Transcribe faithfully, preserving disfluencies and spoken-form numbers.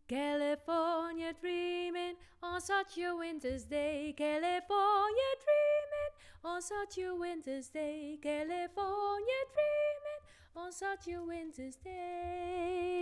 California dreaming on such a winter's day. California dreaming on such a winter's day. California dreaming on such a winter's day.